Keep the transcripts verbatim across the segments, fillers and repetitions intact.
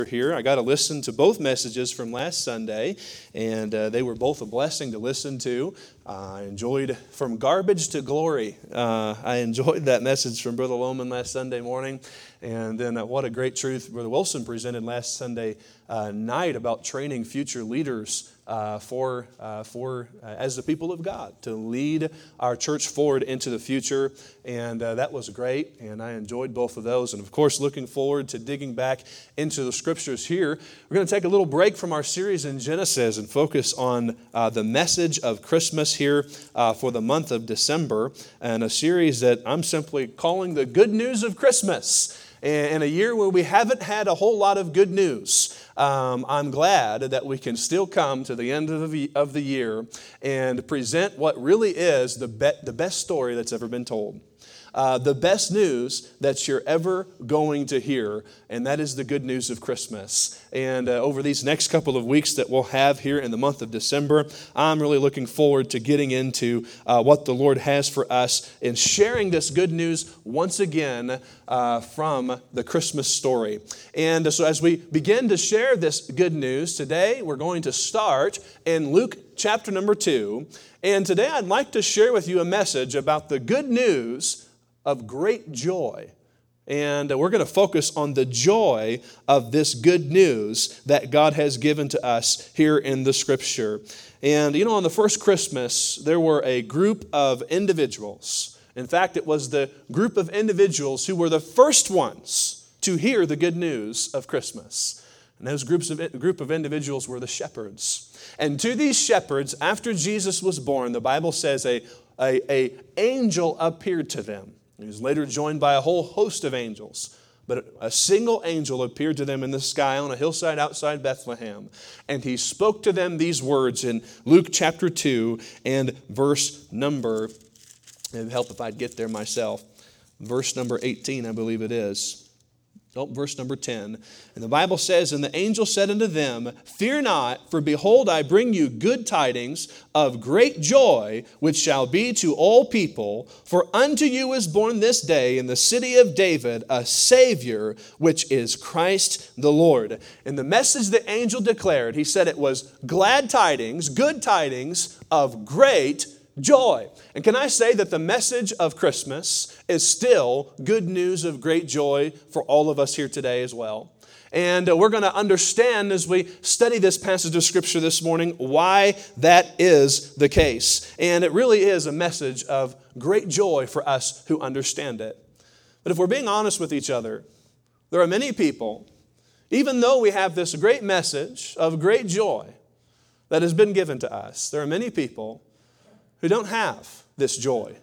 Here, I got to listen to both messages from last Sunday, and uh, they were both a blessing to listen to. Uh, I enjoyed From Garbage to Glory. Uh, I enjoyed that message from Brother Lohman last Sunday morning, and then uh, what a great truth Brother Wilson presented last Sunday uh, night about training future leaders uh, for uh, for uh, as the people of God to lead our church forward into the future, and uh, that was great, and I enjoyed both of those, and of course looking forward to digging back into the Scriptures here. We're going to take a little break from our series in Genesis and focus on uh, the message of Christmas here uh, for the month of December, and a series that I'm simply calling the Good News of Christmas. In a year where we haven't had a whole lot of good news, um, I'm glad that we can still come to the end of the, of the year and present what really is the, be, the best story that's ever been told. Uh, the best news that you're ever going to hear, and that is the good news of Christmas. And uh, over these next couple of weeks that we'll have here in the month of December, I'm really looking forward to getting into uh, what the Lord has for us and sharing this good news once again uh, from the Christmas story. And so as we begin to share this good news today, we're going to start in Luke chapter number two. And today I'd like to share with you a message about the good news of great joy. And we're going to focus on the joy of this good news that God has given to us here in the Scripture. And you know, on the first Christmas, there were a group of individuals. In fact, it was the group of individuals who were the first ones to hear the good news of Christmas. And those groups of group of individuals were the shepherds. And to these shepherds, after Jesus was born, the Bible says a, a, a angel appeared to them. He was later joined by a whole host of angels. But a single angel appeared to them in the sky on a hillside outside Bethlehem. And he spoke to them these words in Luke chapter two and verse number, it'd help if I'd get there myself, verse number eighteen, I believe it is. Oh, verse number ten. And the Bible says, "And the angel said unto them, Fear not, for behold, I bring you good tidings of great joy, which shall be to all people. For unto you is born this day in the city of David a Savior, which is Christ the Lord." And the message the angel declared, he said it was glad tidings, good tidings of great joy. And can I say that the message of Christmas is still good news of great joy for all of us here today as well. And uh, we're going to understand as we study this passage of Scripture this morning why that is the case. And it really is a message of great joy for us who understand it. But if we're being honest with each other, there are many people, even though we have this great message of great joy that has been given to us, there are many people who don't have this joy.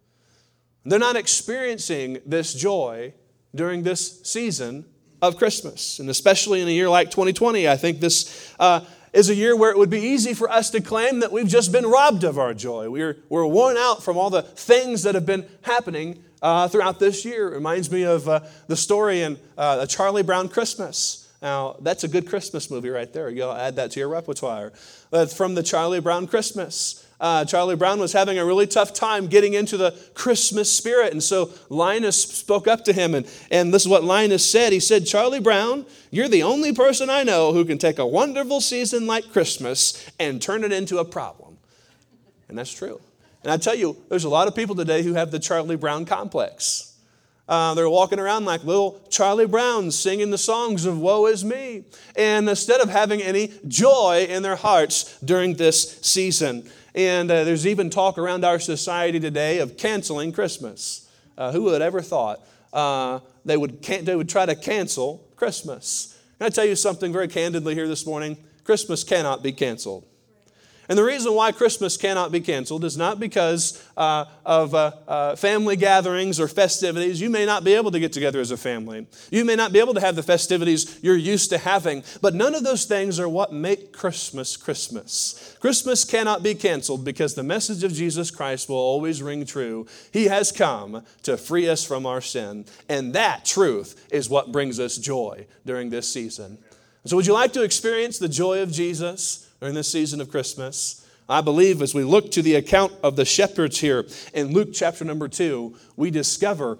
They're not experiencing this joy during this season of Christmas. And especially in a year like twenty twenty, I think this uh, is a year where it would be easy for us to claim that we've just been robbed of our joy. We're, we're worn out from all the things that have been happening uh, throughout this year. It reminds me of uh, the story in uh, A Charlie Brown Christmas. Now, that's a good Christmas movie right there. You'll add that to your repertoire. That's from the Charlie Brown Christmas. Uh, Charlie Brown was having a really tough time getting into the Christmas spirit. And so Linus spoke up to him. And, and this is what Linus said. He said, "Charlie Brown, you're the only person I know who can take a wonderful season like Christmas and turn it into a problem." And that's true. And I tell you, there's a lot of people today who have the Charlie Brown complex. Uh, they're walking around like little Charlie Browns singing the songs of woe is me. And instead of having any joy in their hearts during this season. And uh, there's even talk around our society today of canceling Christmas. Uh, who would have ever thought uh, they would can- they would try to cancel Christmas? Can I tell you something very candidly here this morning? Christmas cannot be canceled. And the reason why Christmas cannot be canceled is not because uh, of uh, uh, family gatherings or festivities. You may not be able to get together as a family. You may not be able to have the festivities you're used to having. But none of those things are what make Christmas Christmas. Christmas cannot be canceled because the message of Jesus Christ will always ring true. He has come to free us from our sin. And that truth is what brings us joy during this season. So would you like to experience the joy of Jesus during this season of Christmas? I believe as we look to the account of the shepherds here in Luke chapter number two, we discover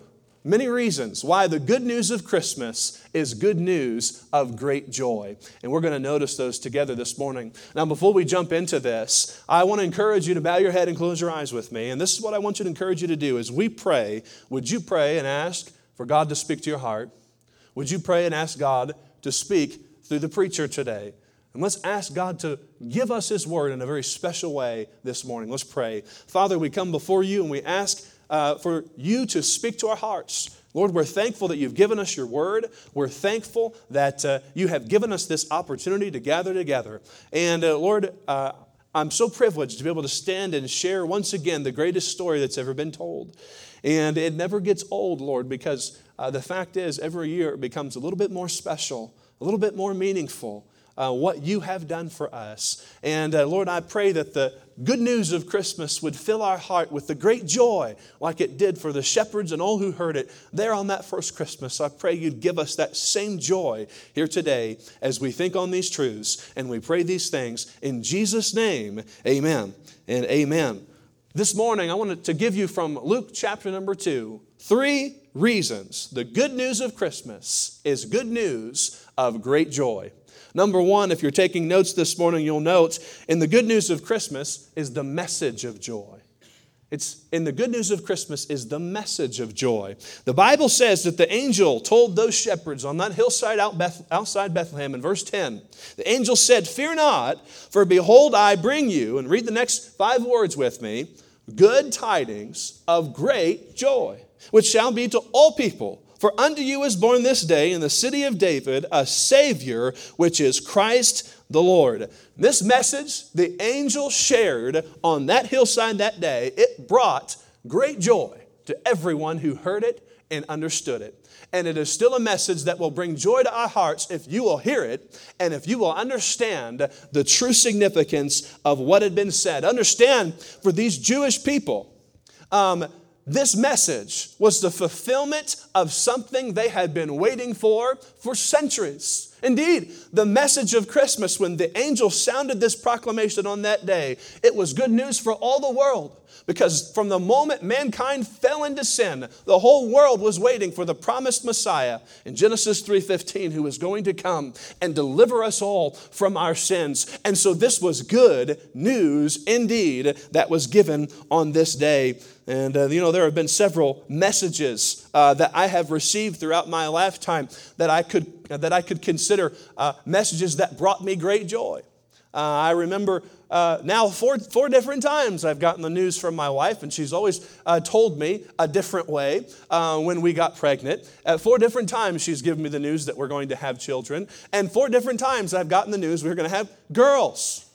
many reasons why the good news of Christmas is good news of great joy. And we're going to notice those together this morning. Now, before we jump into this, I want to encourage you to bow your head and close your eyes with me. And this is what I want you to encourage you to do as we pray. Would you pray and ask for God to speak to your heart? Would you pray and ask God to speak through the preacher today? And let's ask God to give us His word in a very special way this morning. Let's pray. Father, we come before you and we ask uh, for you to speak to our hearts. Lord, we're thankful that you've given us your word. We're thankful that uh, you have given us this opportunity to gather together. And uh, Lord, uh, I'm so privileged to be able to stand and share once again the greatest story that's ever been told. And it never gets old, Lord, because uh, the fact is every year it becomes a little bit more special, a little bit more meaningful. Uh, what you have done for us. And uh, Lord, I pray that the good news of Christmas would fill our heart with the great joy like it did for the shepherds and all who heard it there on that first Christmas. I pray you'd give us that same joy here today as we think on these truths and we pray these things in Jesus' name. Amen and amen. This morning, I wanted to give you from Luke chapter number two, three reasons the good news of Christmas is good news of great joy. Number one, if you're taking notes this morning, you'll note in the good news of Christmas is the message of joy. It's in the good news of Christmas is the message of joy. The Bible says that the angel told those shepherds on that hillside out Beth, outside Bethlehem in verse ten, the angel said, "Fear not, for behold, I bring you," and read the next five words with me, "good tidings of great joy, which shall be to all people. For unto you is born this day in the city of David a Savior, which is Christ the Lord." This message the angel shared on that hillside that day, it brought great joy to everyone who heard it and understood it. And it is still a message that will bring joy to our hearts if you will hear it and if you will understand the true significance of what had been said. Understand, for these Jewish people, um, this message was the fulfillment of something they had been waiting for for centuries. Indeed, the message of Christmas, when the angel sounded this proclamation on that day, it was good news for all the world. Because from the moment mankind fell into sin, the whole world was waiting for the promised Messiah in Genesis three fifteen, who was going to come and deliver us all from our sins. And so this was good news indeed that was given on this day. And, uh, you know, there have been several messages uh, that I have received throughout my lifetime that I could, uh, that I could consider uh, messages that brought me great joy. Uh, I remember uh, now four, four different times I've gotten the news from my wife, and she's always uh, told me a different way uh, when we got pregnant. At four different times she's given me the news that we're going to have children. And four different times I've gotten the news we're going to have girls.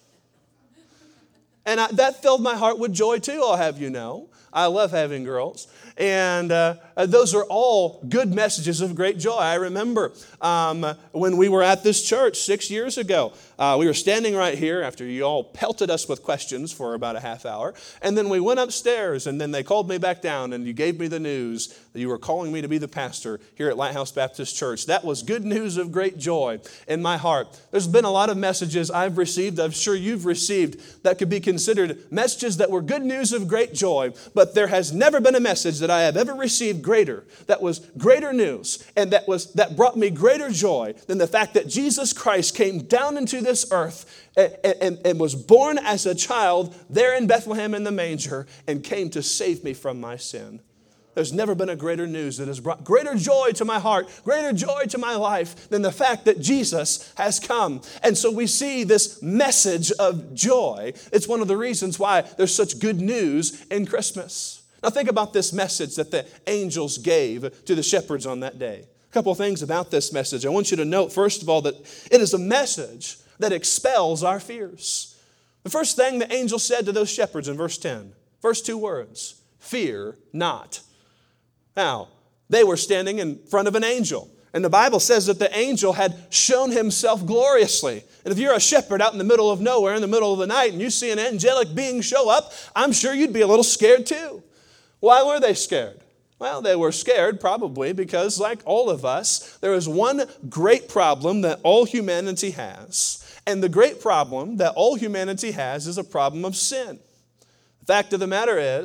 And I, that filled my heart with joy too, I'll have you know. I love having girls. And uh, those are all good messages of great joy. I remember um, when we were at this church six years ago, uh, we were standing right here after you all pelted us with questions for about a half hour. And then we went upstairs, and then they called me back down, and you gave me the news that you were calling me to be the pastor here at Lighthouse Baptist Church. That was good news of great joy in my heart. There's been a lot of messages I've received, I'm sure you've received, that could be considered messages that were good news of great joy, but there has never been a message that I have ever received greater, that was greater news, and that was that brought me greater joy than the fact that Jesus Christ came down into this earth and, and, and was born as a child there in Bethlehem in the manger and came to save me from my sin. There's never been a greater news that has brought greater joy to my heart, greater joy to my life than the fact that Jesus has come. And so we see this message of joy. It's one of the reasons why there's such good news in Christmas. Now think about this message that the angels gave to the shepherds on that day. A couple of things about this message. I want you to note, first of all, that it is a message that expels our fears. The first thing the angel said to those shepherds in verse ten, first two words, fear not. Now, they were standing in front of an angel. And the Bible says that the angel had shown himself gloriously. And if you're a shepherd out in the middle of nowhere, in the middle of the night, and you see an angelic being show up, I'm sure you'd be a little scared too. Why were they scared? Well, they were scared probably because, like all of us, there is one great problem that all humanity has. And the great problem that all humanity has is a problem of sin. The fact of the matter is,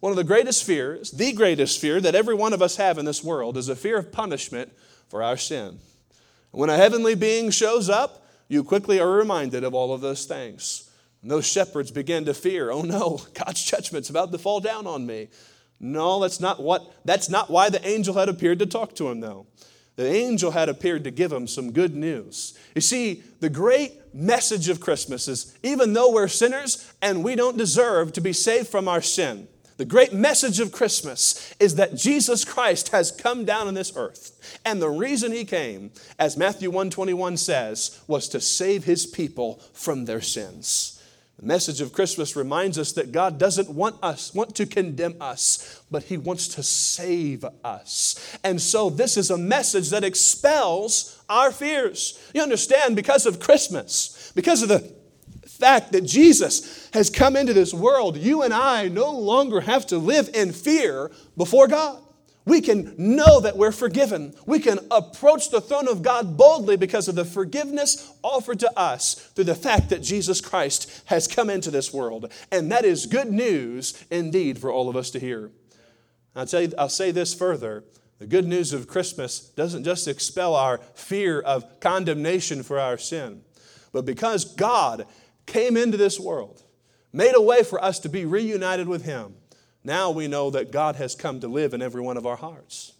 One of the greatest fears, the greatest fear that every one of us have in this world is a fear of punishment for our sin. When a heavenly being shows up, you quickly are reminded of all of those things. And those shepherds begin to fear, oh no, God's judgment's about to fall down on me. No, that's not what, that's not why the angel had appeared to talk to him, though. The angel had appeared to give him some good news. You see, the great message of Christmas is, even though we're sinners and we don't deserve to be saved from our sin, the great message of Christmas is that Jesus Christ has come down on this earth. And the reason he came, as Matthew one twenty-one says, was to save his people from their sins. The message of Christmas reminds us that God doesn't want us, want to condemn us, but he wants to save us. And so this is a message that expels our fears. You understand, because of Christmas, because of the fact that Jesus has come into this world, you and I no longer have to live in fear before God. We can know that we're forgiven. We can approach the throne of God boldly because of the forgiveness offered to us through the fact that Jesus Christ has come into this world. And that is good news indeed for all of us to hear. I'll tell you, I'll say this further. The good news of Christmas doesn't just expel our fear of condemnation for our sin, but because God came into this world, made a way for us to be reunited with him, now we know that God has come to live in every one of our hearts.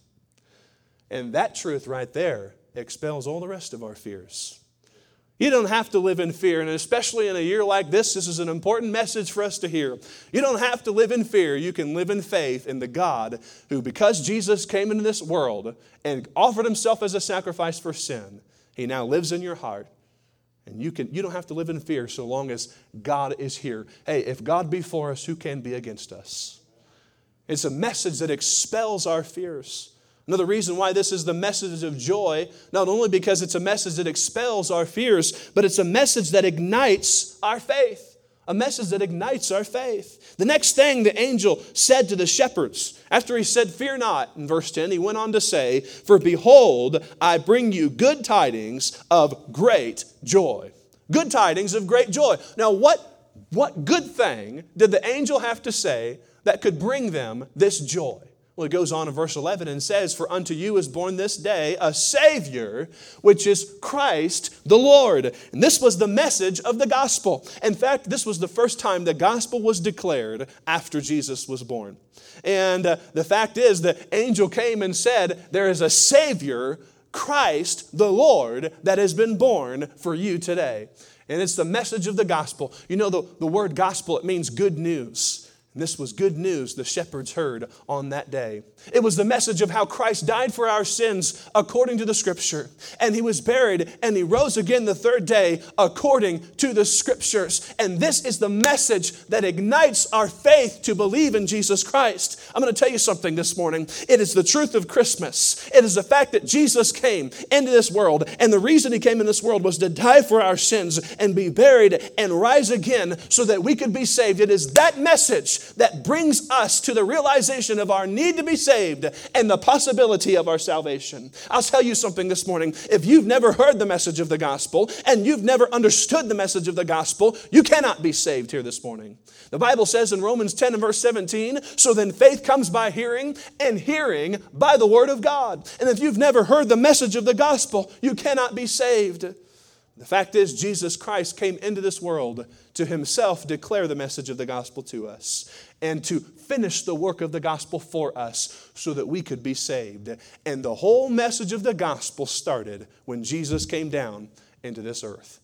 And that truth right there expels all the rest of our fears. You don't have to live in fear, and especially in a year like this, this is an important message for us to hear. You don't have to live in fear. You can live in faith in the God who, because Jesus came into this world and offered himself as a sacrifice for sin, he now lives in your heart. And you can you don't have to live in fear so long as God is here. Hey, if God be for us, who can be against us? It's a message that expels our fears. Another reason why this is the message of joy, not only because it's a message that expels our fears, but it's a message that ignites our faith. A message that ignites our faith. The next thing the angel said to the shepherds, after he said, fear not, in verse ten, he went on to say, for behold, I bring you good tidings of great joy. Good tidings of great joy. Now, what, what good thing did the angel have to say that could bring them this joy? Well, it goes on in verse eleven and says, for unto you is born this day a Savior, which is Christ the Lord. And this was the message of the gospel. In fact, this was the first time the gospel was declared after Jesus was born. And uh, the fact is, the angel came and said, there is a Savior, Christ the Lord, that has been born for you today. And it's the message of the gospel. You know, the, the word gospel, it means good news. And this was good news the shepherds heard on that day. It was the message of how Christ died for our sins according to the Scripture. And he was buried and he rose again the third day according to the Scriptures. And this is the message that ignites our faith to believe in Jesus Christ. I'm going to tell you something this morning. It is the truth of Christmas. It is the fact that Jesus came into this world. And the reason he came in this world was to die for our sins and be buried and rise again so that we could be saved. It is that message that brings us to the realization of our need to be saved and the possibility of our salvation. I'll tell you something this morning. If you've never heard the message of the gospel and you've never understood the message of the gospel, you cannot be saved here this morning. The Bible says in Romans ten and verse seventeen, so then faith comes by hearing, and hearing by the word of God. And if you've never heard the message of the gospel, you cannot be saved. The fact is, Jesus Christ came into this world to himself declare the message of the gospel to us and to finish the work of the gospel for us so that we could be saved. And the whole message of the gospel started when Jesus came down into this earth.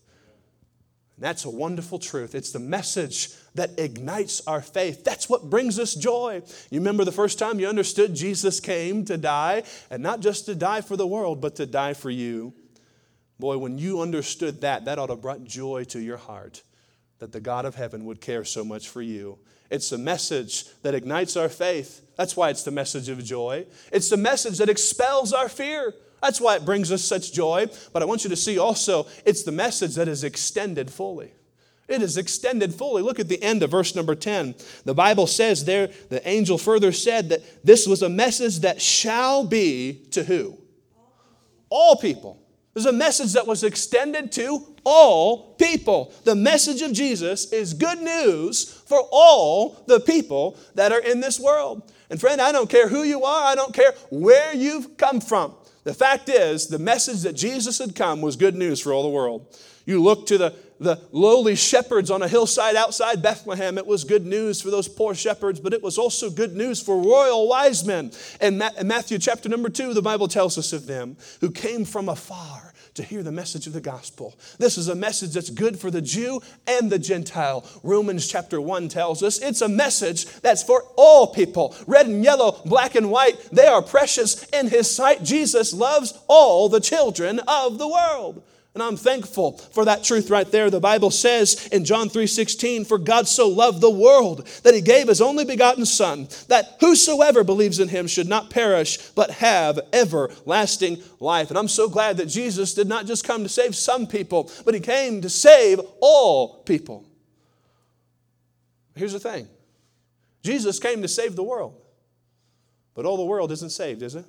And that's a wonderful truth. It's the message that ignites our faith. That's what brings us joy. You remember the first time you understood Jesus came to die, and not just to die for the world, but to die for you. Boy, when you understood that, that ought to have brought joy to your heart, that the God of heaven would care so much for you. It's the message that ignites our faith. That's why it's the message of joy. It's the message that expels our fear. That's why it brings us such joy. But I want you to see also, it's the message that is extended fully. It is extended fully. Look at the end of verse number ten. The Bible says there, the angel further said that this was a message that shall be to who? All people. There's a message that was extended to all people. The message of Jesus is good news for all the people that are in this world. And friend, I don't care who you are. I don't care where you've come from. The fact is, the message that Jesus had come was good news for all the world. You look to the, the lowly shepherds on a hillside outside Bethlehem. It was good news for those poor shepherds, but it was also good news for royal wise men. And in Matthew chapter number two, the Bible tells us of them who came from afar to hear the message of the gospel. This is a message that's good for the Jew and the Gentile. Romans chapter one tells us it's a message that's for all people. Red and yellow, black and white, they are precious in His sight. Jesus loves all the children of the world. And I'm thankful for that truth right there. The Bible says in John three sixteen, for God so loved the world that He gave His only begotten Son, that whosoever believes in Him should not perish, but have everlasting life. And I'm so glad that Jesus did not just come to save some people, but He came to save all people. Here's the thing. Jesus came to save the world, but all the world isn't saved, is it?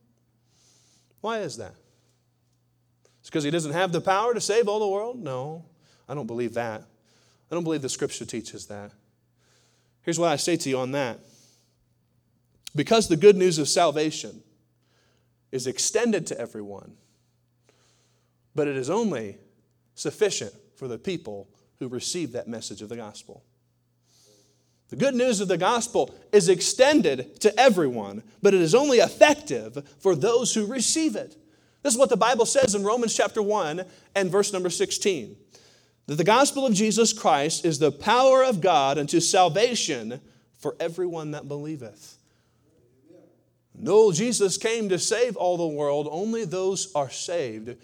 Why is that? It's because He doesn't have the power to save all the world? No, I don't believe that. I don't believe the Scripture teaches that. Here's what I say to you on that. Because the good news of salvation is extended to everyone, but it is only sufficient for the people who receive that message of the gospel. The good news of the gospel is extended to everyone, but it is only effective for those who receive it. This is what the Bible says in Romans chapter one and verse number sixteen. That the gospel of Jesus Christ is the power of God unto salvation for everyone that believeth. No, Jesus came to save all the world. Only those are saved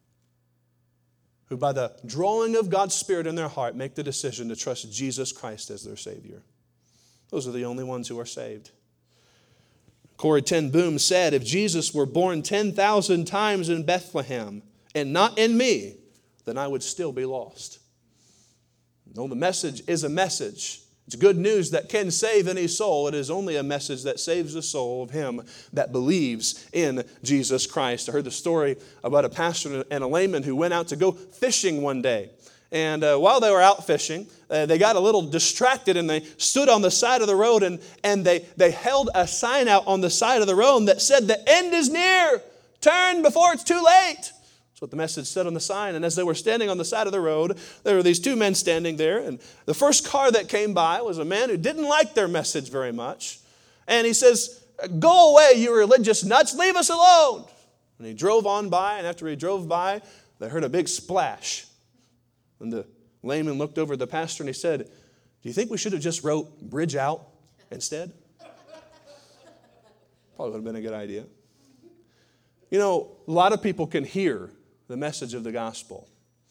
who by the drawing of God's Spirit in their heart make the decision to trust Jesus Christ as their Savior. Those are the only ones who are saved. Corrie ten Boom said, if Jesus were born ten thousand times in Bethlehem and not in me, then I would still be lost. No, the message is a message. It's good news that can save any soul. It is only a message that saves the soul of him that believes in Jesus Christ. I heard the story about a pastor and a layman who went out to go fishing one day. And uh, while they were out fishing, uh, they got a little distracted and they stood on the side of the road and, and they, they held a sign out on the side of the road that said, the end is near. Turn before it's too late. That's what the message said on the sign. And as they were standing on the side of the road, there were these two men standing there. And the first car that came by was a man who didn't like their message very much. And he says, go away, you religious nuts. Leave us alone. And he drove on by. And after he drove by, they heard a big splash. And the layman looked over at the pastor and he said, do you think we should have just wrote bridge out instead? Probably would have been a good idea. You know, a lot of people can hear the message of the gospel.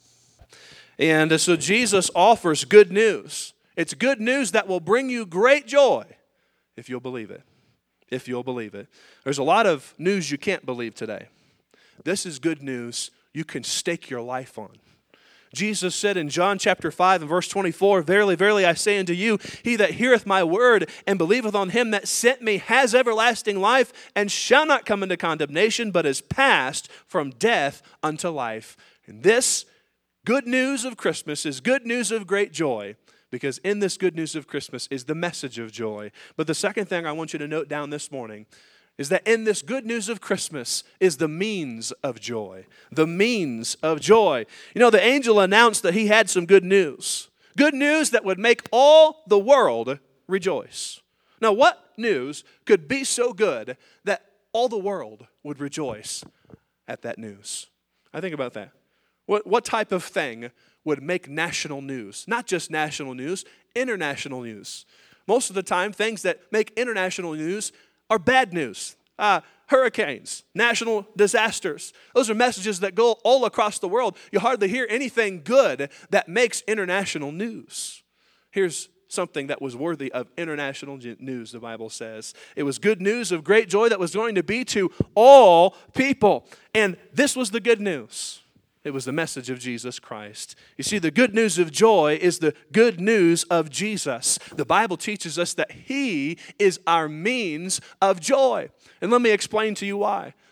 And so Jesus offers good news. It's good news that will bring you great joy if you'll believe it. If you'll believe it. There's a lot of news you can't believe today. This is good news you can stake your life on. Jesus said in John chapter five and verse twenty-four, verily, verily, I say unto you, he that heareth my word and believeth on him that sent me has everlasting life and shall not come into condemnation, but is passed from death unto life. And this good news of Christmas is good news of great joy, because in this good news of Christmas is the message of joy. But the second thing I want you to note down this morning is that in this good news of Christmas is the means of joy. The means of joy. You know, the angel announced that he had some good news. Good news that would make all the world rejoice. Now, what news could be so good that all the world would rejoice at that news? I think about that. What, what type of thing would make national news? Not just national news, international news. Most of the time, things that make international news are bad news. Uh, hurricanes, national disasters. Those are messages that go all across the world. You hardly hear anything good that makes international news. Here's something that was worthy of international news, the Bible says. It was good news of great joy that was going to be to all people. And this was the good news. It was the message of Jesus Christ. You see, the good news of joy is the good news of Jesus. The Bible teaches us that He is our means of joy. And let me explain to you why.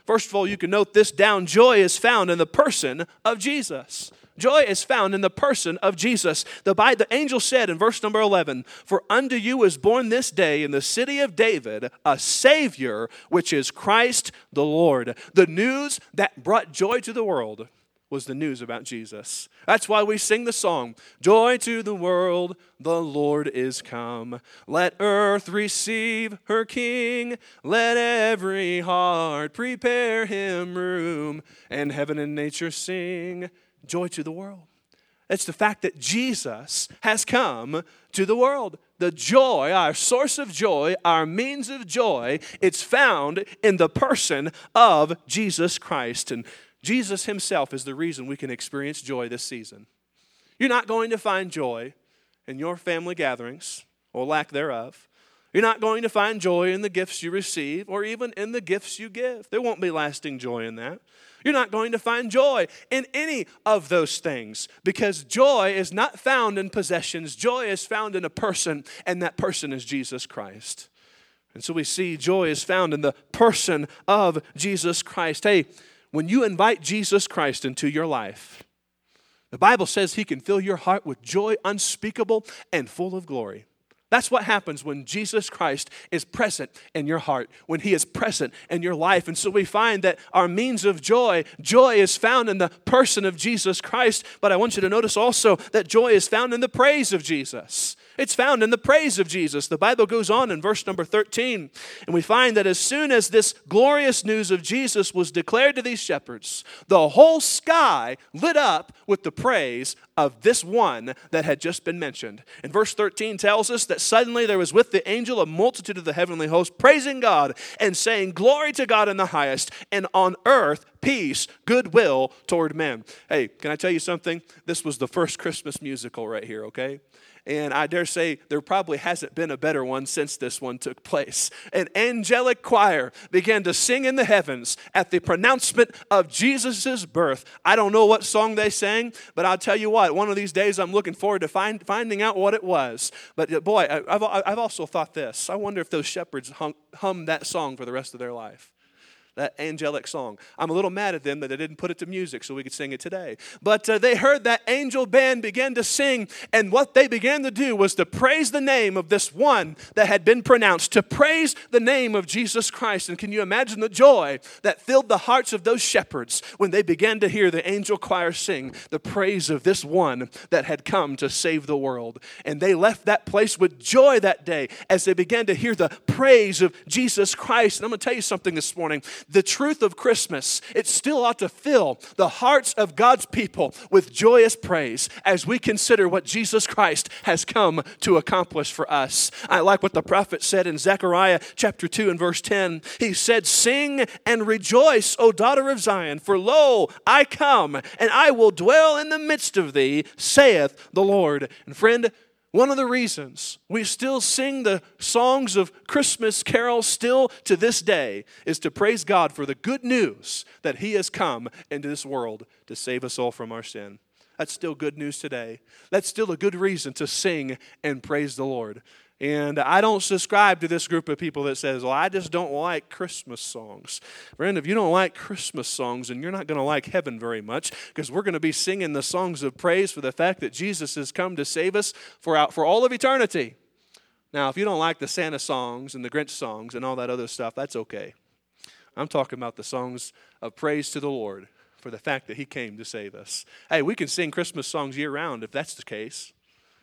First of all, you can note this down. Joy is found in the person of Jesus. Joy is found in the person of Jesus. The, the angel said in verse number eleven, "For unto you is born this day in the city of David a Savior, which is Christ the Lord." The news that brought joy to the world was the news about Jesus. That's why we sing the song, "Joy to the world, the Lord is come. Let earth receive her King. Let every heart prepare him room. And heaven and nature sing, joy to the world." It's the fact that Jesus has come to the world. The joy, our source of joy, our means of joy, it's found in the person of Jesus Christ. And Jesus himself is the reason we can experience joy this season. You're not going to find joy in your family gatherings or lack thereof. You're not going to find joy in the gifts you receive or even in the gifts you give. There won't be lasting joy in that. You're not going to find joy in any of those things because joy is not found in possessions. Joy is found in a person, and that person is Jesus Christ. And so we see joy is found in the person of Jesus Christ. Hey, when you invite Jesus Christ into your life, the Bible says he can fill your heart with joy unspeakable and full of glory. That's what happens when Jesus Christ is present in your heart, when he is present in your life. And so we find that our means of joy, joy is found in the person of Jesus Christ. But I want you to notice also that joy is found in the praise of Jesus. It's found in the praise of Jesus. The Bible goes on in verse number thirteen, and we find that as soon as this glorious news of Jesus was declared to these shepherds, the whole sky lit up with the praise of this one that had just been mentioned. And verse thirteen tells us that suddenly there was with the angel a multitude of the heavenly host praising God and saying, "Glory to God in the highest, and on earth peace, goodwill toward men." Hey, can I tell you something? This was the first Christmas musical right here, okay? And I dare say there probably hasn't been a better one since this one took place. An angelic choir began to sing in the heavens at the pronouncement of Jesus' birth. I don't know what song they sang, but I'll tell you what, one of these days I'm looking forward to find, finding out what it was. But boy, I've, I've also thought this. I wonder if those shepherds hum, hummed that song for the rest of their life. That angelic song. I'm a little mad at them that they didn't put it to music so we could sing it today. But uh, they heard that angel band begin to sing, and what they began to do was to praise the name of this one that had been pronounced, to praise the name of Jesus Christ. And can you imagine the joy that filled the hearts of those shepherds when they began to hear the angel choir sing the praise of this one that had come to save the world? And they left that place with joy that day as they began to hear the praise of Jesus Christ. And I'm going to tell you something this morning. The truth of Christmas, it still ought to fill the hearts of God's people with joyous praise as we consider what Jesus Christ has come to accomplish for us. I like what the prophet said in Zechariah chapter two and verse ten. He said, "Sing and rejoice, O daughter of Zion, for lo, I come, and I will dwell in the midst of thee, saith the Lord." And friend, one of the reasons we still sing the songs of Christmas carols still to this day is to praise God for the good news that he has come into this world to save us all from our sin. That's still good news today. That's still a good reason to sing and praise the Lord. And I don't subscribe to this group of people that says, "Well, I just don't like Christmas songs." Friend, if you don't like Christmas songs, then you're not going to like heaven very much, because we're going to be singing the songs of praise for the fact that Jesus has come to save us for, out, for all of eternity. Now, if you don't like the Santa songs and the Grinch songs and all that other stuff, that's okay. I'm talking about the songs of praise to the Lord for the fact that he came to save us. Hey, we can sing Christmas songs year-round if that's the case.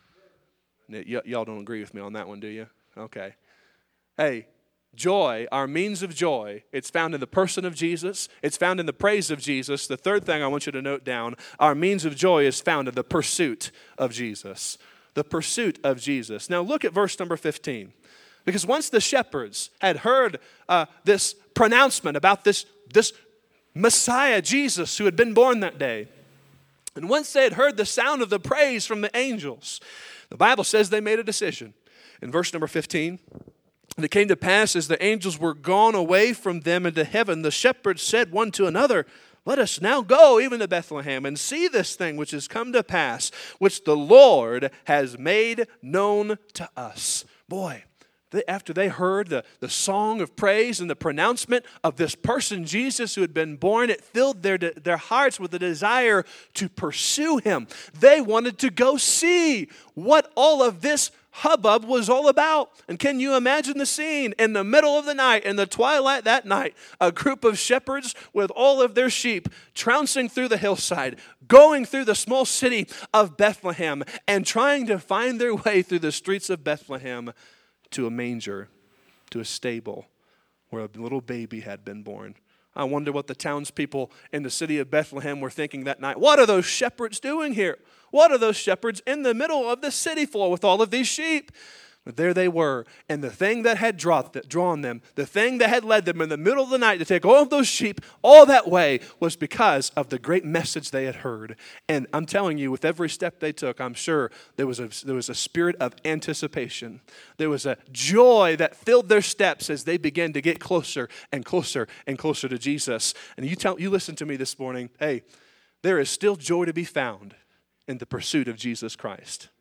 Y- y'all don't agree with me on that one, do you? Okay. Hey, joy, our means of joy, it's found in the person of Jesus. It's found in the praise of Jesus. The third thing I want you to note down, our means of joy is found in the pursuit of Jesus. The pursuit of Jesus. Now look at verse number fifteen. Because once the shepherds had heard uh, this pronouncement about this, this Messiah, Jesus, who had been born that day, and once they had heard the sound of the praise from the angels, the Bible says they made a decision. In verse number fifteen, "And it came to pass as the angels were gone away from them into heaven, the shepherds said one to another, Let us now go even to Bethlehem and see this thing which has come to pass, which the Lord has made known to us." Boy, They, after they heard the, the song of praise and the pronouncement of this person, Jesus, who had been born, it filled their, their hearts with a desire to pursue him. They wanted to go see what all of this hubbub was all about. And can you imagine the scene? In the middle of the night, in the twilight that night, a group of shepherds with all of their sheep trouncing through the hillside, going through the small city of Bethlehem, and trying to find their way through the streets of Bethlehem to a manger, to a stable where a little baby had been born. I wonder what the townspeople in the city of Bethlehem were thinking that night. What are those shepherds doing here? What are those shepherds in the middle of the city for with all of these sheep? But there they were, and the thing that had drawn them, the thing that had led them in the middle of the night to take all of those sheep all that way was because of the great message they had heard. And I'm telling you, with every step they took, I'm sure there was a, there was a spirit of anticipation. There was a joy that filled their steps as they began to get closer and closer and closer to Jesus. And you tell, you listen to me this morning, hey, there is still joy to be found in the pursuit of Jesus Christ.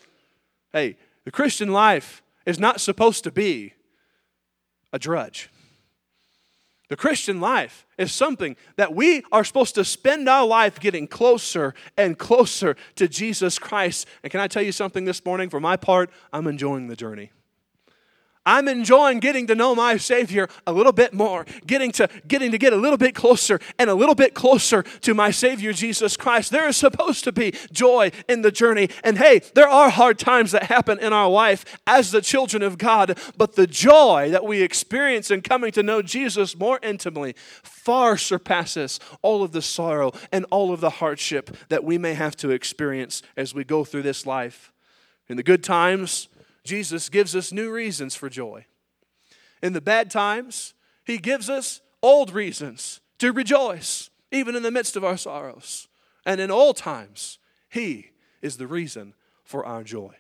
Hey, the Christian life is not supposed to be a drudge. The Christian life is something that we are supposed to spend our life getting closer and closer to Jesus Christ. And can I tell you something this morning? For my part, I'm enjoying the journey. I'm enjoying getting to know my Savior a little bit more, getting to getting to get a little bit closer and a little bit closer to my Savior Jesus Christ. There is supposed to be joy in the journey. And hey, there are hard times that happen in our life as the children of God, but the joy that we experience in coming to know Jesus more intimately far surpasses all of the sorrow and all of the hardship that we may have to experience as we go through this life. In the good times, Jesus gives us new reasons for joy. In the bad times, he gives us old reasons to rejoice, even in the midst of our sorrows. And in all times, he is the reason for our joy.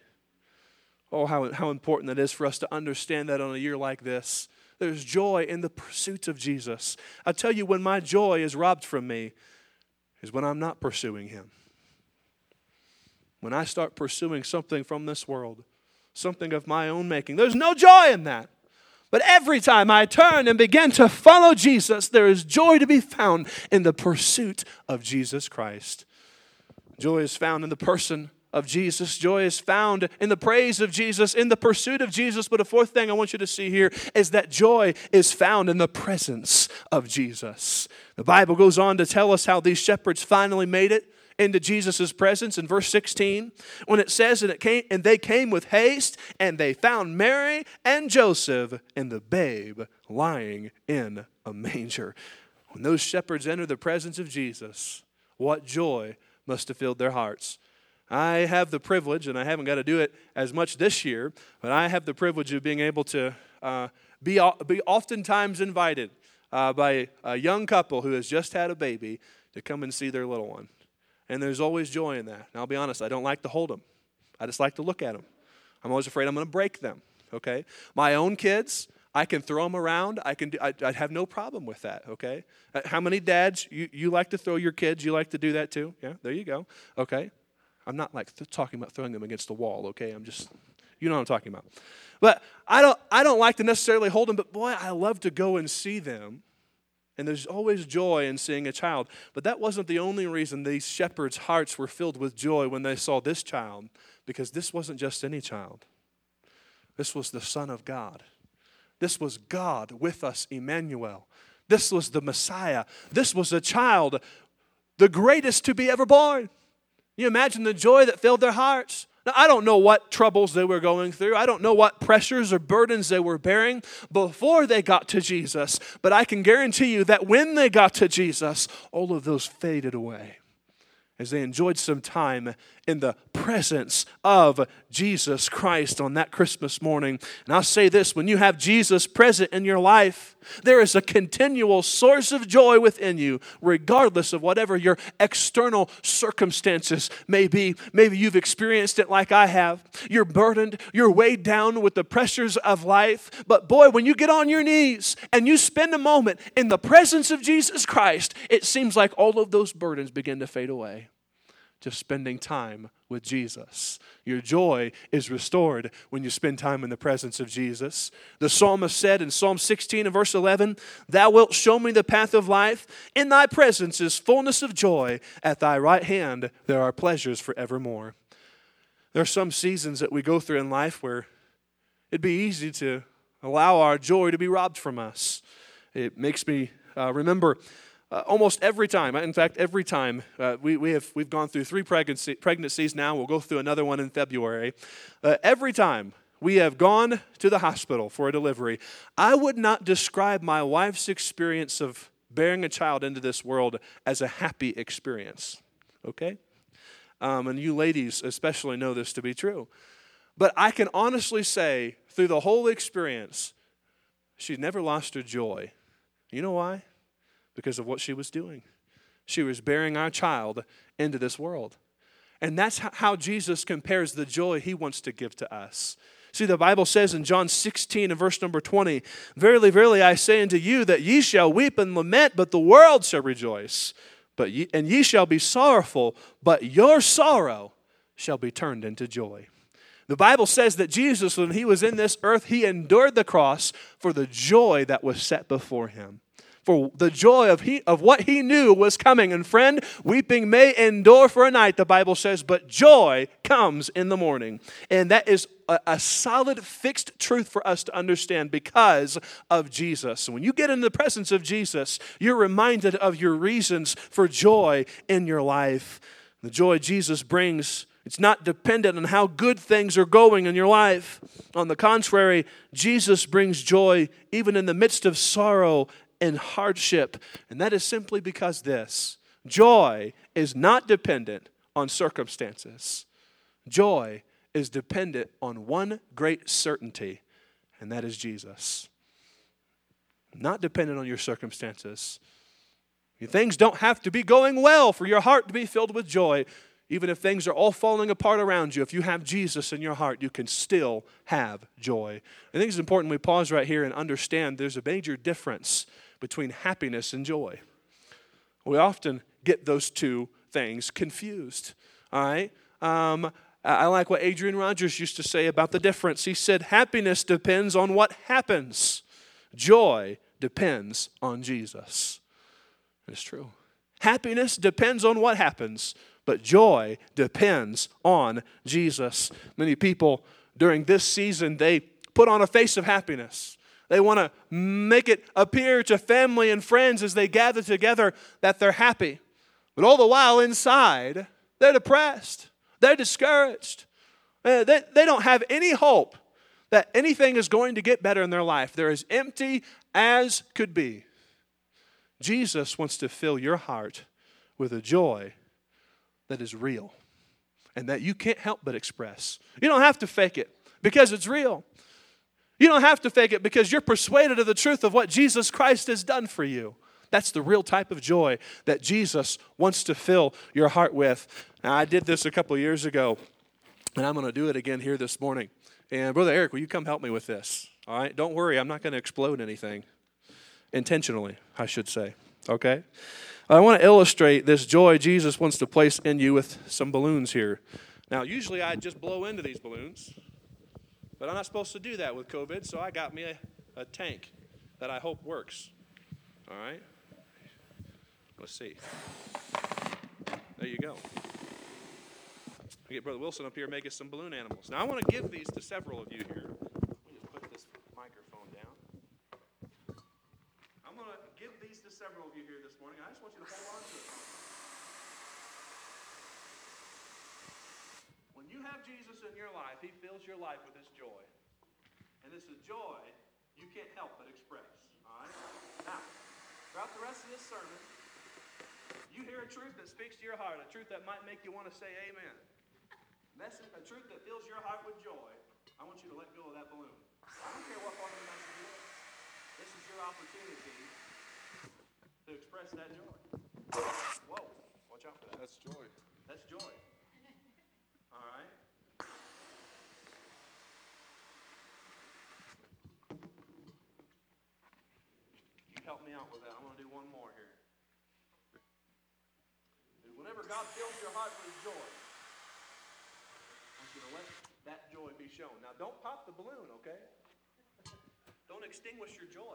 Oh, how, how important it is for us to understand that on a year like this. There's joy in the pursuit of Jesus. I tell you, when my joy is robbed from me, is when I'm not pursuing him. When I start pursuing something from this world, something of my own making. There's no joy in that. But every time I turn and begin to follow Jesus, there is joy to be found in the pursuit of Jesus Christ. Joy is found in the person of Jesus. Joy is found in the praise of Jesus, in the pursuit of Jesus. But a fourth thing I want you to see here is that joy is found in the presence of Jesus. The Bible goes on to tell us how these shepherds finally made it into Jesus' presence in verse sixteen, when it says that it came, and they came with haste, and they found Mary and Joseph and the babe lying in a manger. When those shepherds entered the presence of Jesus, what joy must have filled their hearts. I have the privilege, and I haven't got to do it as much this year, but I have the privilege of being able to uh, be, be oftentimes invited uh, by a young couple who has just had a baby to come and see their little one. And there's always joy in that. And I'll be honest, I don't like to hold them. I just like to look at them. I'm always afraid I'm going to break them, okay? My own kids, I can throw them around. I can. Do, I, I have no problem with that, okay? How many dads, you, you like to throw your kids? You like to do that too? Yeah, there you go, okay? I'm not like th- talking about throwing them against the wall, okay? I'm just, you know what I'm talking about. But I don't, I don't like to necessarily hold them, but boy, I love to go and see them. And there's always joy in seeing a child. But that wasn't the only reason these shepherds' hearts were filled with joy when they saw this child, because this wasn't just any child. This was the Son of God. This was God with us, Emmanuel. This was the Messiah. This was a child, the greatest to be ever born. You imagine the joy that filled their hearts. Now, I don't know what troubles they were going through. I don't know what pressures or burdens they were bearing before they got to Jesus. But I can guarantee you that when they got to Jesus, all of those faded away as they enjoyed some time in the presence of Jesus Christ on that Christmas morning. And I'll say this, when you have Jesus present in your life, there is a continual source of joy within you, regardless of whatever your external circumstances may be. Maybe you've experienced it like I have. You're burdened, you're weighed down with the pressures of life. But boy, when you get on your knees and you spend a moment in the presence of Jesus Christ, it seems like all of those burdens begin to fade away. to spending time with Jesus. Your joy is restored when you spend time in the presence of Jesus. The psalmist said in Psalm sixteen and verse eleven, "Thou wilt show me the path of life. In thy presence is fullness of joy. At thy right hand there are pleasures forevermore." There are some seasons that we go through in life where it'd be easy to allow our joy to be robbed from us. It makes me uh, remember uh, almost every time, in fact, every time, uh, we, we have, we've gone through three pregnancy, pregnancies now. We'll go through another one in February. Uh, every time we have gone to the hospital for a delivery, I would not describe my wife's experience of bearing a child into this world as a happy experience, okay? Um, and you ladies especially know this to be true. But I can honestly say, through the whole experience, she never lost her joy. You know why? Because of what she was doing. She was bearing our child into this world. And that's how Jesus compares the joy he wants to give to us. See, the Bible says in John sixteen and verse number twenty, "Verily, verily, I say unto you that ye shall weep and lament, but the world shall rejoice. But ye, and ye shall be sorrowful, but your sorrow shall be turned into joy." The Bible says that Jesus, when he was in this earth, he endured the cross for the joy that was set before him. For the joy of he of what he knew was coming. And friend, weeping may endure for a night, the Bible says, but joy comes in the morning. And that is a, a solid, fixed truth for us to understand because of Jesus. And when you get in the presence of Jesus, you're reminded of your reasons for joy in your life. The joy Jesus brings, it's not dependent on how good things are going in your life. On the contrary, Jesus brings joy even in the midst of sorrow and hardship. And that is simply because this: joy is not dependent on circumstances. Joy is dependent on one great certainty, and that is Jesus. Not dependent on your circumstances. Your things don't have to be going well for your heart to be filled with joy. Even if things are all falling apart around you, if you have Jesus in your heart, you can still have joy. I think it's important we pause right here and understand there's a major difference between happiness and joy. We often get those two things confused. All right? Um, I like what Adrian Rogers used to say about the difference. He said, happiness depends on what happens. Joy depends on Jesus. It's true. Happiness depends on what happens, but joy depends on Jesus. Many people during this season, they put on a face of happiness. They want to make it appear to family and friends as they gather together that they're happy. But all the while inside, they're depressed. They're discouraged. They, they, they don't have any hope that anything is going to get better in their life. They're as empty as could be. Jesus wants to fill your heart with a joy that is real and that you can't help but express. You don't have to fake it because it's real. You don't have to fake it because you're persuaded of the truth of what Jesus Christ has done for you. That's the real type of joy that Jesus wants to fill your heart with. Now, I did this a couple of years ago, and I'm going to do it again here this morning. And Brother Eric, will you come help me with this? All right? Don't worry, I'm not going to explode anything. Intentionally, I should say. Okay? I want to illustrate this joy Jesus wants to place in you with some balloons here. Now, usually I just blow into these balloons. But I'm not supposed to do that with COVID, so I got me a, a tank that I hope works. All right? Let's see. There you go. We get Brother Wilson up here making some balloon animals. Now, I want to give these to several of you here. Let me just put this microphone down. I'm going to give these to several of you here this morning. I just want you to hold on to it. When you have Jesus in your life, he fills your life with his joy. And this is joy you can't help but express. All right? Now, throughout the rest of this sermon, you hear a truth that speaks to your heart, a truth that might make you want to say amen. Message, a truth that fills your heart with joy. I want you to let go of that balloon. I don't care what part of the message it is. This is your opportunity to express that joy. Whoa. Watch out for that. That's joy. That's joy. All right? You help me out with that. I'm going to do one more here. Whenever God fills your heart with joy, I want you to let that joy be shown. Now, don't pop the balloon, okay? Don't extinguish your joy.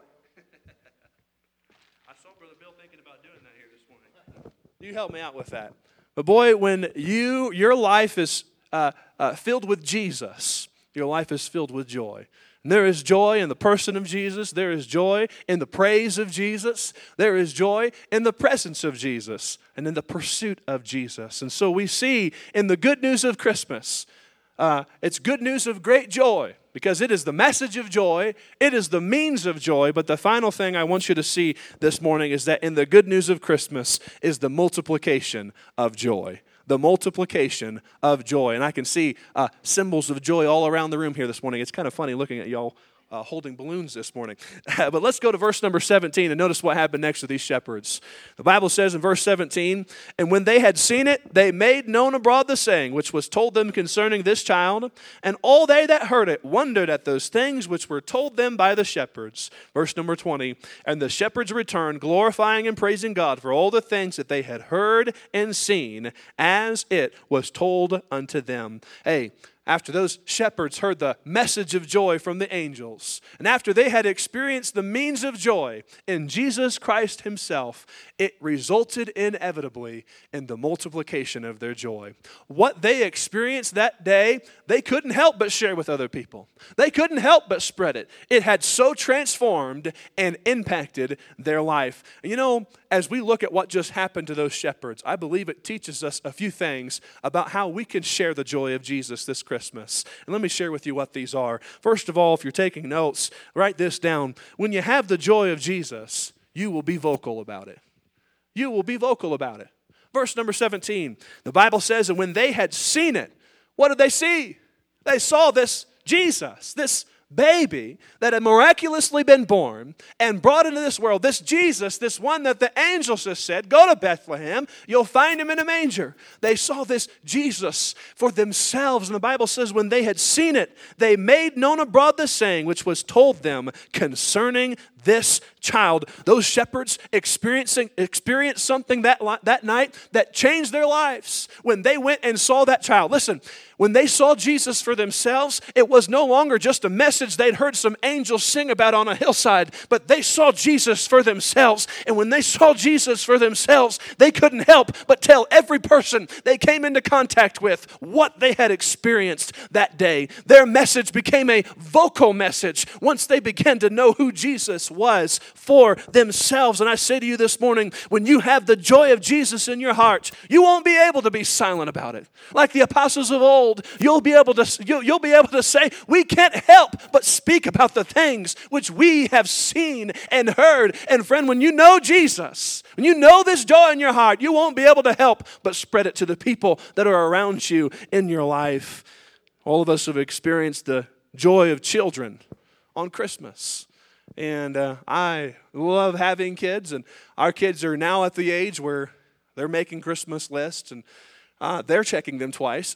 I saw Brother Bill thinking about doing that here this morning. You help me out with that. But boy, when you your life is uh, uh, filled with Jesus, your life is filled with joy. And there is joy in the person of Jesus. There is joy in the praise of Jesus. There is joy in the presence of Jesus and in the pursuit of Jesus. And so we see in the good news of Christmas, uh, it's good news of great joy because it is the message of joy. It is the means of joy. But the final thing I want you to see this morning is that in the good news of Christmas is the multiplication of joy. The multiplication of joy. And I can see uh, symbols of joy all around the room here this morning. It's kind of funny looking at y'all uh, holding balloons this morning. But let's go to verse number seventeen and notice what happened next to these shepherds. The Bible says in verse seventeen, "And when they had seen it, they made known abroad the saying which was told them concerning this child. And all they that heard it wondered at those things which were told them by the shepherds." Verse number twenty, "And the shepherds returned, glorifying and praising God for all the things that they had heard and seen, as it was told unto them." Hey, after those shepherds heard the message of joy from the angels, and after they had experienced the means of joy in Jesus Christ himself, it resulted inevitably in the multiplication of their joy. What they experienced that day, they couldn't help but share with other people. They couldn't help but spread it. It had so transformed and impacted their life. And you know, as we look at what just happened to those shepherds, I believe it teaches us a few things about how we can share the joy of Jesus this Christmas. And let me share with you what these are. First of all, if you're taking notes, write this down. When you have the joy of Jesus, you will be vocal about it. You will be vocal about it. Verse number seventeen, the Bible says, "And when they had seen it," what did they see? They saw this Jesus, this baby that had miraculously been born and brought into this world, this Jesus, this one that the angels just said, "Go to Bethlehem, you'll find him in a manger." They saw this Jesus for themselves. And the Bible says when they had seen it, they made known abroad the saying which was told them concerning this child. Those shepherds experiencing experienced something that, that night that changed their lives when they went and saw that child. Listen, when they saw Jesus for themselves, it was no longer just a message they'd heard some angels sing about on a hillside, but they saw Jesus for themselves. And when they saw Jesus for themselves, they couldn't help but tell every person they came into contact with what they had experienced that day. Their message became a vocal message once they began to know who Jesus was for themselves. And I say to you this morning, when you have the joy of Jesus in your heart, you won't be able to be silent about it. Like the apostles of old, you'll be able to you'll, you'll be able to say, we can't help but speak about the things which we have seen and heard. And friend, when you know Jesus, when you know this joy in your heart, you won't be able to help but spread it to the people that are around you in your life. All of us have experienced the joy of children on Christmas. And uh, I love having kids, and our kids are now at the age where they're making Christmas lists, and uh, they're checking them twice.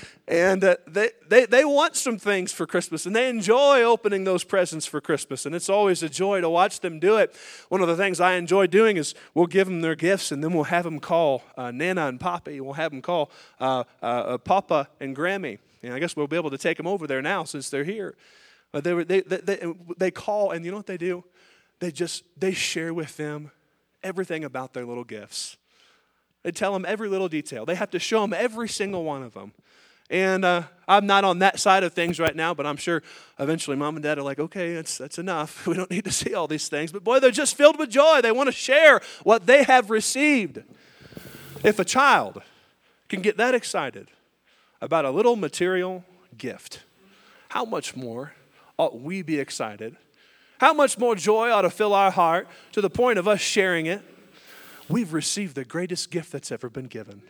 and uh, they, they, they want some things for Christmas, and they enjoy opening those presents for Christmas, and it's always a joy to watch them do it. One of the things I enjoy doing is we'll give them their gifts, and then we'll have them call uh, Nana and Poppy. We'll have them call uh, uh, uh, Papa and Grammy. And I guess we'll be able to take them over there now since they're here. But they, were, they, they, they, they call, and you know what they do? They just, they share with them everything about their little gifts. They tell them every little detail. They have to show them every single one of them. And uh, I'm not on that side of things right now, but I'm sure eventually mom and dad are like, okay, that's, that's enough. We don't need to see all these things. But boy, they're just filled with joy. They want to share what they have received. If a child can get that excited about a little material gift, how much more ought we be excited? How much more joy ought to fill our heart to the point of us sharing it? We've received the greatest gift that's ever been given.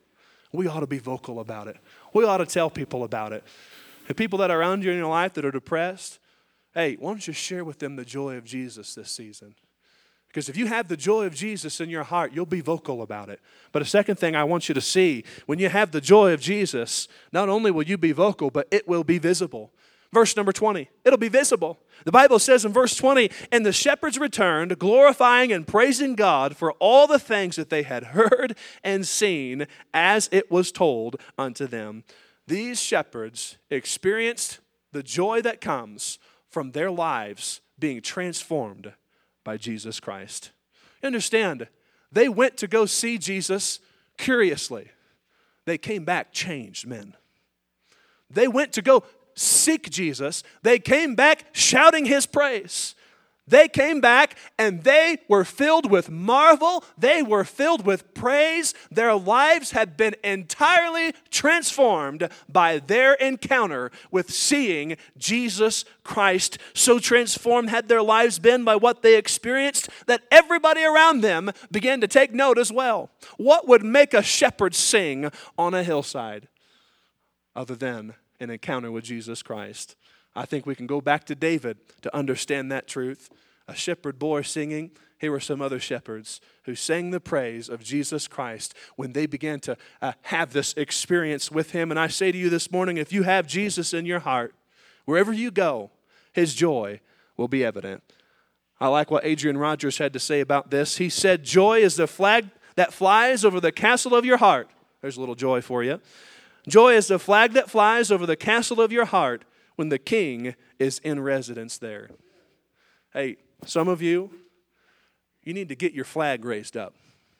We ought to be vocal about it. We ought to tell people about it. And people that are around you in your life that are depressed, hey, why don't you share with them the joy of Jesus this season? Because if you have the joy of Jesus in your heart, you'll be vocal about it. But a second thing I want you to see, when you have the joy of Jesus, not only will you be vocal, but it will be visible. Verse number twenty, it'll be visible. The Bible says in verse twenty, and the shepherds returned, glorifying and praising God for all the things that they had heard and seen as it was told unto them. These shepherds experienced the joy that comes from their lives being transformed by Jesus Christ. You understand, they went to go see Jesus curiously. They came back changed men. They went to go seek Jesus. They came back shouting his praise. They came back and they were filled with marvel. They were filled with praise. Their lives had been entirely transformed by their encounter with seeing Jesus Christ. So transformed had their lives been by what they experienced that everybody around them began to take note as well. What would make a shepherd sing on a hillside other than an encounter with Jesus Christ? I think we can go back to David to understand that truth. A shepherd boy singing. Here were some other shepherds who sang the praise of Jesus Christ when they began to uh, have this experience with him. And I say to you this morning, if you have Jesus in your heart, wherever you go, his joy will be evident. I like what Adrian Rogers had to say about this. He said, joy is the flag that flies over the castle of your heart. There's a little joy for you. Joy is the flag that flies over the castle of your heart when the king is in residence there. Hey, some of you, you need to get your flag raised up.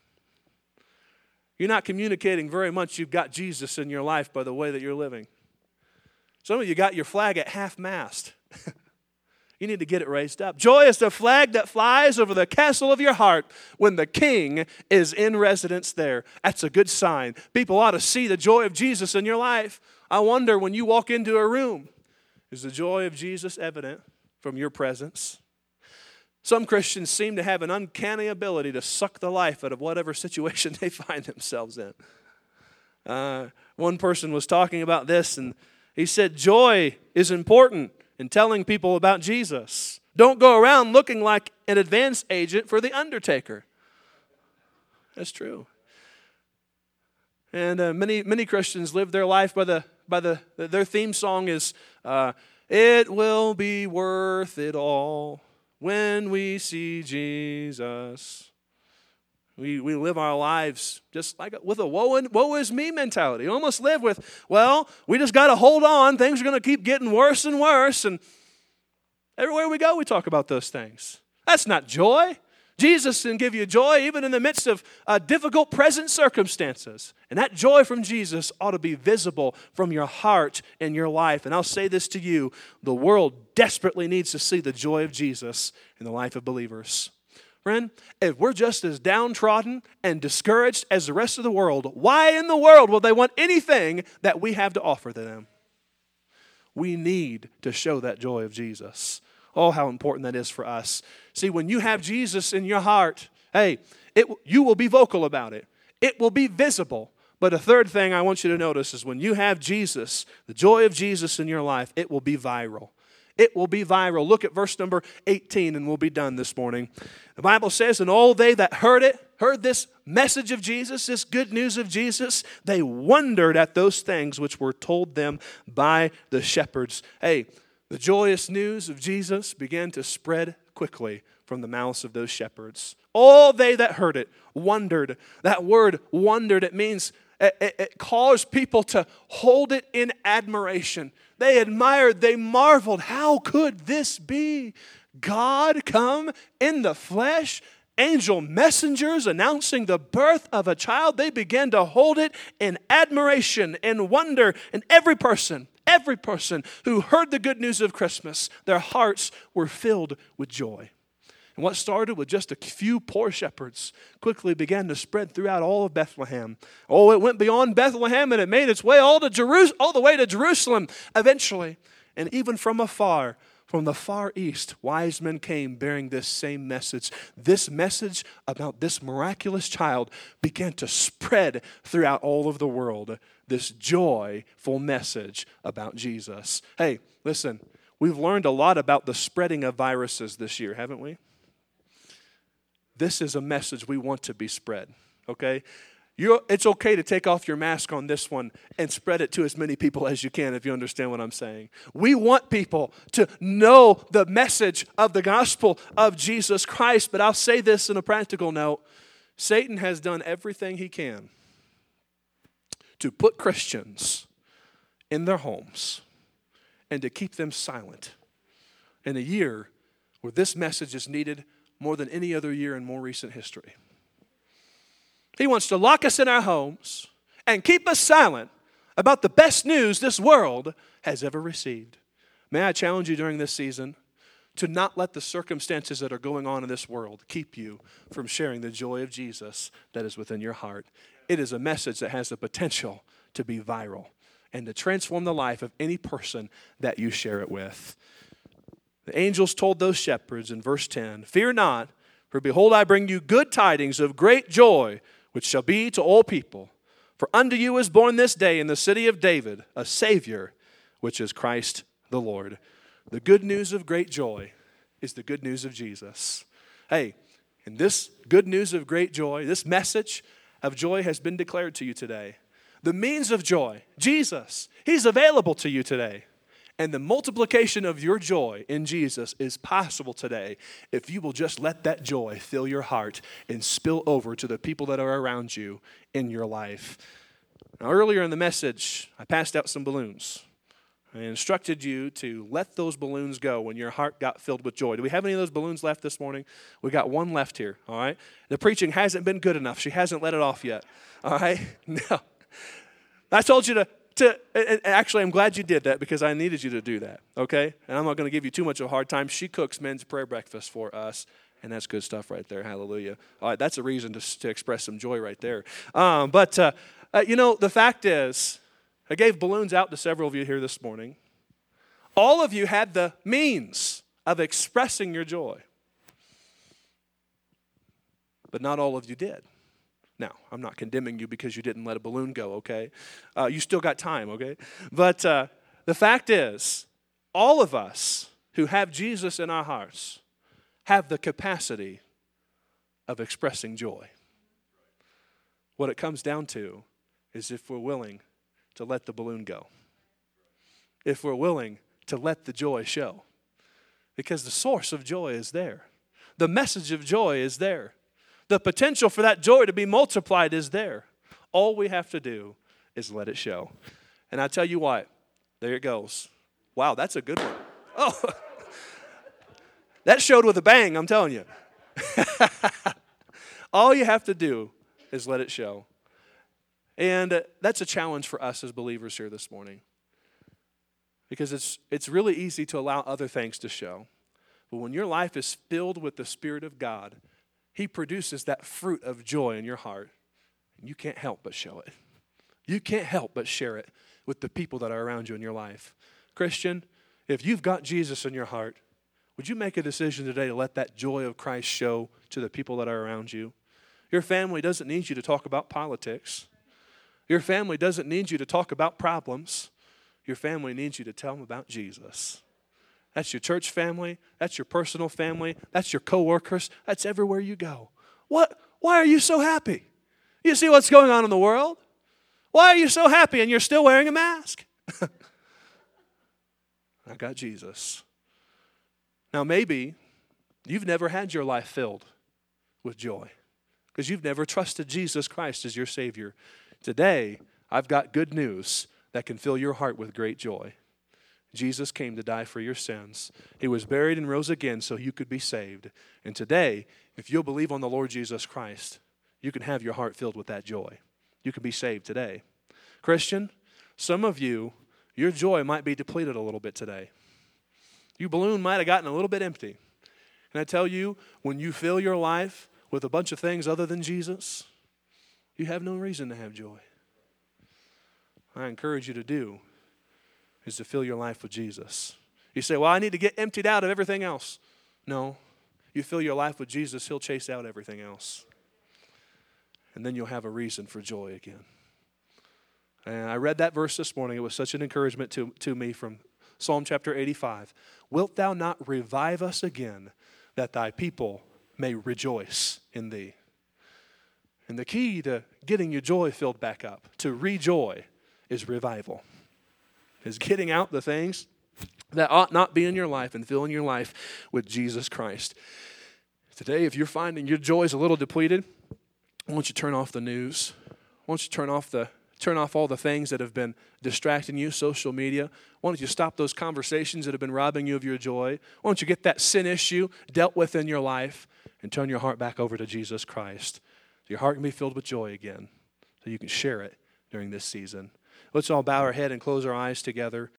You're not communicating very much you've got Jesus in your life by the way that you're living. Some of you got your flag at half-mast. You need to get it raised up. Joy is the flag that flies over the castle of your heart when the king is in residence there. That's a good sign. People ought to see the joy of Jesus in your life. I wonder when you walk into a room, is the joy of Jesus evident from your presence? Some Christians seem to have an uncanny ability to suck the life out of whatever situation they find themselves in. Uh, one person was talking about this, and he said, joy is important in telling people about Jesus. Don't go around looking like an advance agent for the undertaker. That's true. And uh, many many Christians live their life by the by the their theme song is uh, "It will be worth it all when we see Jesus." We we live our lives just like with a woe and woe is me mentality. We almost live with, well, we just got to hold on. Things are going to keep getting worse and worse. And everywhere we go, we talk about those things. That's not joy. Jesus can give you joy even in the midst of uh, difficult present circumstances. And that joy from Jesus ought to be visible from your heart and your life. And I'll say this to you, the world desperately needs to see the joy of Jesus in the life of believers. Friend, if we're just as downtrodden and discouraged as the rest of the world, why in the world will they want anything that we have to offer to them? We need to show that joy of Jesus. Oh, how important that is for us. See, when you have Jesus in your heart, hey, it, you will be vocal about it. It will be visible. But a third thing I want you to notice is when you have Jesus, the joy of Jesus in your life, it will be viral. It will be viral. Look at verse number eighteen and we'll be done this morning. The Bible says, and all they that heard it, heard this message of Jesus, this good news of Jesus, they wondered at those things which were told them by the shepherds. Hey, the joyous news of Jesus began to spread quickly from the mouths of those shepherds. All they that heard it wondered. That word wondered, it means it, it, it caused people to hold it in admiration. They admired, they marveled. How could this be? God come in the flesh? Angel messengers announcing the birth of a child? They began to hold it in admiration and wonder. And every person, every person who heard the good news of Christmas, their hearts were filled with joy. And what started with just a few poor shepherds quickly began to spread throughout all of Bethlehem. Oh, it went beyond Bethlehem and it made its way all to Jerusalem, all the way to Jerusalem eventually. And even from afar, from the far east, wise men came bearing this same message. This message about this miraculous child began to spread throughout all of the world. This joyful message about Jesus. Hey, listen, we've learned a lot about the spreading of viruses this year, haven't we? This is a message we want to be spread, okay? You're, it's okay to take off your mask on this one and spread it to as many people as you can, if you understand what I'm saying. We want people to know the message of the gospel of Jesus Christ, but I'll say this in a practical note. Satan has done everything he can to put Christians in their homes and to keep them silent in a year where this message is needed more than any other year in more recent history. He wants to lock us in our homes and keep us silent about the best news this world has ever received. May I challenge you during this season to not let the circumstances that are going on in this world keep you from sharing the joy of Jesus that is within your heart. It is a message that has the potential to be viral and to transform the life of any person that you share it with. The angels told those shepherds in verse ten, "Fear not, for behold, I bring you good tidings of great joy, which shall be to all people. For unto you is born this day in the city of David a Savior, which is Christ the Lord." The good news of great joy is the good news of Jesus. Hey, and this good news of great joy, this message of joy has been declared to you today. The means of joy, Jesus, He's available to you today. And the multiplication of your joy in Jesus is possible today if you will just let that joy fill your heart and spill over to the people that are around you in your life. Now, earlier in the message, I passed out some balloons. I instructed you to let those balloons go when your heart got filled with joy. Do we have any of those balloons left this morning? We got one left here, all right? The preaching hasn't been good enough. She hasn't let it off yet, all right? No. I told you to To, and actually, I'm glad you did that because I needed you to do that, okay? And I'm not going to give you too much of a hard time. She cooks men's prayer breakfast for us, and that's good stuff right there. Hallelujah. All right, that's a reason to, to express some joy right there. Um, but, uh, uh, you know, the fact is, I gave balloons out to several of you here this morning. All of you had the means of expressing your joy, but not all of you did. Now, I'm not condemning you because you didn't let a balloon go, okay? Uh, you still got time, okay? But uh, the fact is, all of us who have Jesus in our hearts have the capacity of expressing joy. What it comes down to is if we're willing to let the balloon go. If we're willing to let the joy show. Because the source of joy is there. The message of joy is there. The potential for that joy to be multiplied is there. All we have to do is let it show. And I tell you what, there it goes. Wow, that's a good one. Oh, that showed with a bang, I'm telling you. All you have to do is let it show. And uh, that's a challenge for us as believers here this morning. Because it's it's really easy to allow other things to show. But when your life is filled with the Spirit of God, He produces that fruit of joy in your heart. And you can't help but show it. You can't help but share it with the people that are around you in your life. Christian, if you've got Jesus in your heart, would you make a decision today to let that joy of Christ show to the people that are around you? Your family doesn't need you to talk about politics. Your family doesn't need you to talk about problems. Your family needs you to tell them about Jesus. That's your church family. That's your personal family. That's your coworkers. That's everywhere you go. What? Why are you so happy? You see what's going on in the world? Why are you so happy and you're still wearing a mask? I got Jesus. Now maybe you've never had your life filled with joy because you've never trusted Jesus Christ as your Savior. Today, I've got good news that can fill your heart with great joy. Jesus came to die for your sins. He was buried and rose again so you could be saved. And today, if you'll believe on the Lord Jesus Christ, you can have your heart filled with that joy. You can be saved today. Christian, some of you, your joy might be depleted a little bit today. Your balloon might have gotten a little bit empty. And I tell you, when you fill your life with a bunch of things other than Jesus, you have no reason to have joy. I encourage you to do is to fill your life with Jesus. You say, well, I need to get emptied out of everything else. No, you fill your life with Jesus, He'll chase out everything else. And then you'll have a reason for joy again. And I read that verse this morning. It was such an encouragement to, to me from Psalm chapter eighty-five. Wilt thou not revive us again, that thy people may rejoice in thee? And the key to getting your joy filled back up. To rejoy is revival. Is getting out the things that ought not be in your life and filling your life with Jesus Christ. Today, if you're finding your joy is a little depleted, why don't you turn off the news? Why don't you turn off the turn off all the things that have been distracting you, social media? Why don't you stop those conversations that have been robbing you of your joy? Why don't you get that sin issue dealt with in your life and turn your heart back over to Jesus Christ? So your heart can be filled with joy again, so you can share it during this season. Let's all bow our head and close our eyes together.